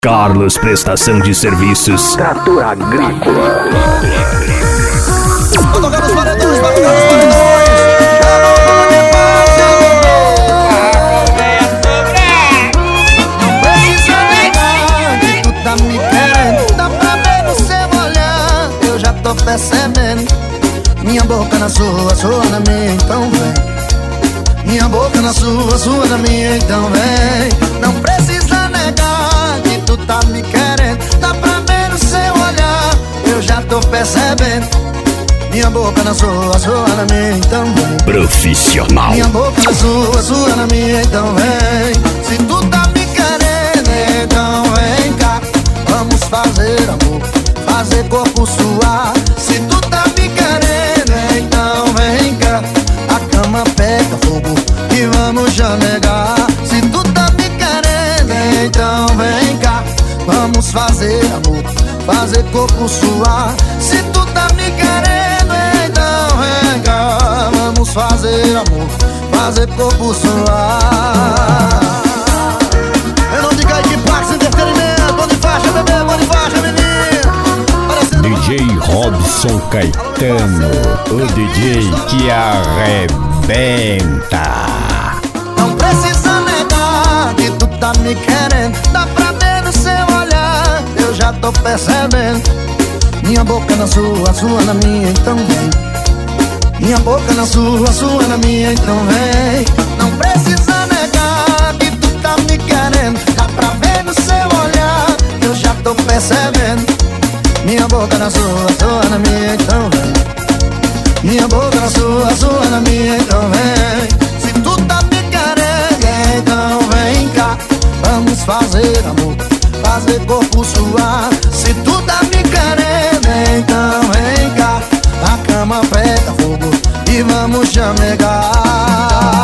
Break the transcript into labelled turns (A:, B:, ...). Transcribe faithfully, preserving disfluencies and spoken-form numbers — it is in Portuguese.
A: Carlos Prestação de Serviços.
B: Trator Agrícola.
C: Tô tocando os paredões, vai tocar os paredões. Não precisa negar que tu tá me querendo. Dá pra ver no seu olhar, eu já tô percebendo. Minha boca na sua, sua na minha, então vem. Minha boca na sua, sua na minha, então vem. Não precisa negar que tu tá me querendo. Dá pra ver no seu olhar, eu já tô percebendo. Minha boca na sua, sua na minha, então vem.
A: Profissional.
C: Minha boca na sua, sua na minha, então vem. Se tu tá me querendo, então vem cá. Vamos fazer amor, fazer corpo suar. Se tu tá me querendo, então vem cá. A cama pega fogo e vamos já negar. Se tu tá me querendo, então vem cá. Vamos fazer amor, fazer corpo suar. Se tu tá me querendo, então vem cá. Vamos fazer amor, fazer corpo suar. Eu não digo aí que Pax Entretenimento. Bom de faixa, bebê, bom de faixa, menino.
A: D J Robson Caetano, o D J que arrebenta.
C: Não precisa negar que tu tá me querendo. Dá pra ver no seu olhar, eu já tô percebendo. Minha boca na sua, sua na minha, então vem. Minha boca na sua, sua na minha, então vem. Não precisa negar que tu tá me querendo. Dá pra ver no seu olhar, eu já tô percebendo. Minha boca na sua, sua na minha, então vem. Minha boca na sua, sua na minha, então vem. Se tu tá me querendo, então vem cá. Vamos fazer amor, fazer corpo suar. Se tu tá me querendo, então vem cá. A cama pega fogo e vamos chamegar.